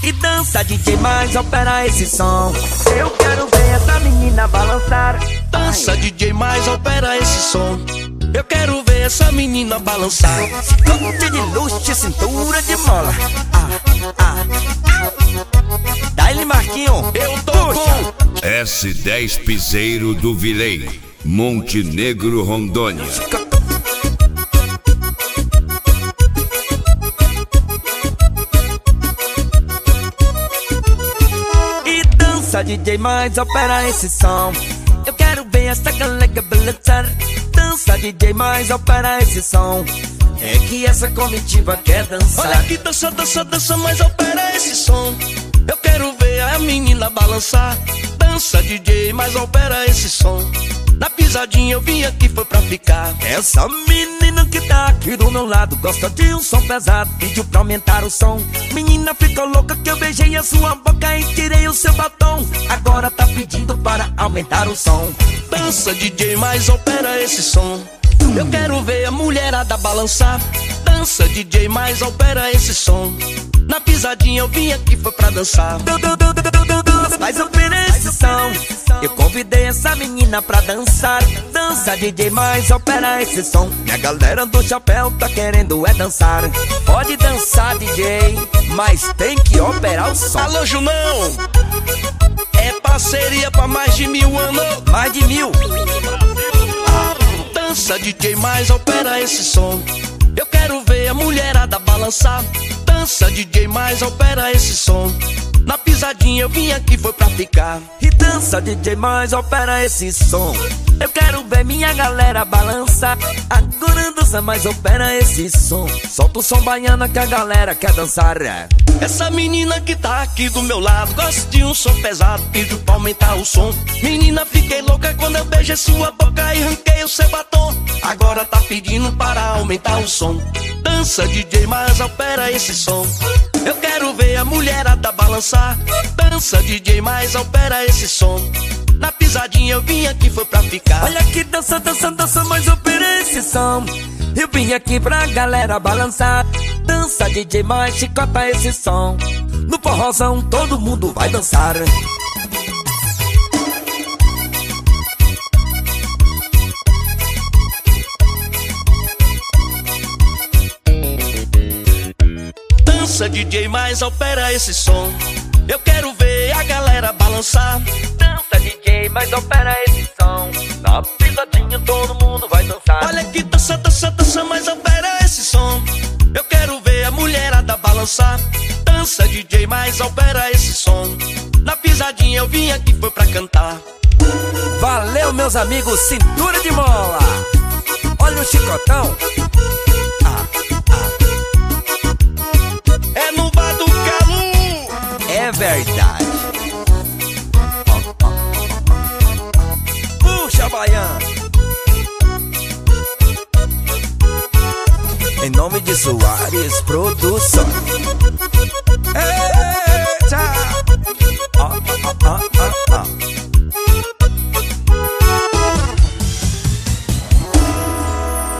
E dança DJ, mais opera esse som. Eu quero ver essa menina balançar. Dança DJ, mais opera esse som. Eu quero ver essa menina balançar. Corte de luxo, cintura de mola. Dá-lhe, Marquinho. Eu tô com S10 Piseiro do Vileiro, Montenegro, Rondônia. E dança DJ, mais opera esse som. Eu quero ver essa galera balançar. Dança DJ, mais opera esse som. É que essa comitiva quer dançar. Olha que dança, dança, dança, mas opera esse som. Eu quero ver a menina balançar. Dança DJ, mas opera esse som. Na pisadinha eu vim aqui foi pra ficar. Essa menina que tá aqui do meu lado gosta de um som pesado, pediu pra aumentar o som. Menina ficou louca que eu beijei a sua boca e tirei o seu batom. Agora tá pedindo para aumentar o som. Dança DJ, mas opera esse som. Eu quero ver a mulherada balançar. Dança DJ, mas opera esse som. Na pisadinha eu vim aqui foi pra dançar. Mas opera esse som. Eu convidei essa menina pra dançar. Dança DJ, mas opera esse som. Minha galera do chapéu tá querendo é dançar. Pode dançar DJ, mas tem que operar o som. Alô Junão, é parceria pra mais de 1000 anos. Mais de 1000. Dança DJ, mas opera esse som. Eu quero ver a mulherada balançar. Dança DJ, mas opera esse som. Na pisadinha eu vim aqui foi pra ficar. E dança DJ, mas opera esse som. Eu quero ver minha galera balançar. Agora dança, mas opera esse som. Solta o som baiano que a galera quer dançar. Essa menina que tá aqui do meu lado gosta de um som pesado, pediu pra aumentar o som. Menina, fiquei louca quando eu beijei sua boca e arranquei o seu batom. Agora tá pedindo para aumentar o som. Dança DJ, mas opera esse som. Eu quero ver a mulherada balançar. Dança DJ, mas opera esse som. Na pisadinha eu vim aqui foi pra ficar. Olha que dança, dança, dança, mas opera esse som. Eu vim aqui pra galera balançar. Dança DJ, mas chicota esse som. No forrozão todo mundo vai dançar. Dança DJ, mas opera esse som. Eu quero ver a galera balançar. Dança DJ, mas opera esse som. Na pisadinha todo mundo vai dançar. Olha que dança, dança, dança, mas opera esse som. Eu quero ver a mulherada balançar. Dança DJ, mas opera esse som. Na pisadinha eu vim aqui foi pra cantar. Valeu, meus amigos, cintura de mola. Olha o chicotão. É no bar do Calu. É verdade. Puxa, baiano. Em nome de Soares Produções.